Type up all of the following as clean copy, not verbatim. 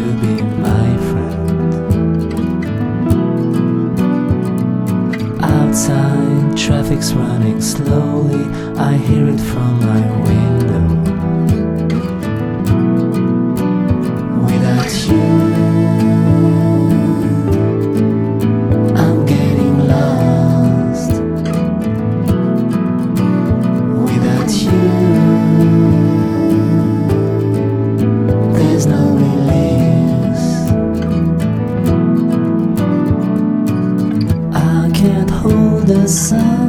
to be my friend. Outside, traffic's running slowly, I hear it from my window. Without you, I'm getting lost. Without you, there's no release. I can't hold the sun,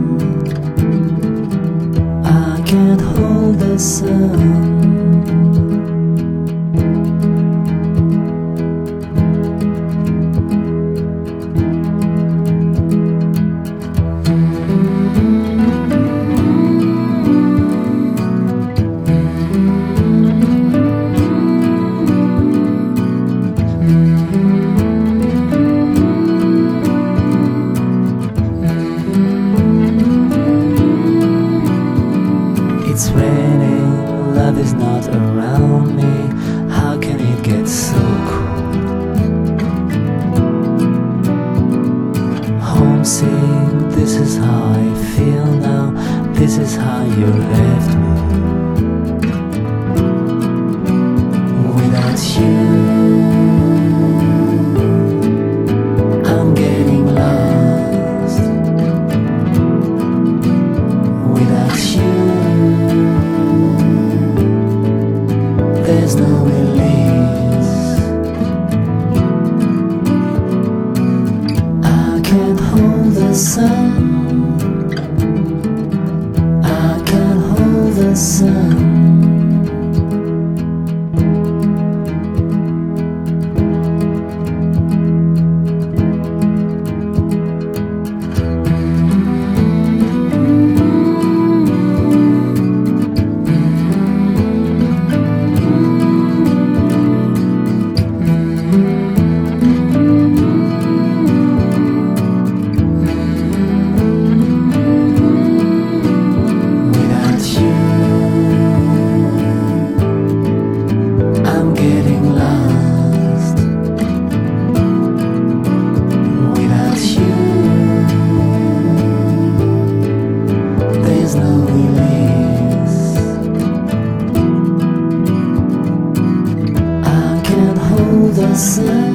I can't hold the sun. It's raining, love is not around me. How can it get so cold? Homesick, this is how I feel now. This is how you left me. Without you, I'm getting lost. Without you, there's no release. I can't hold the sun, I can't hold the sun. The sun.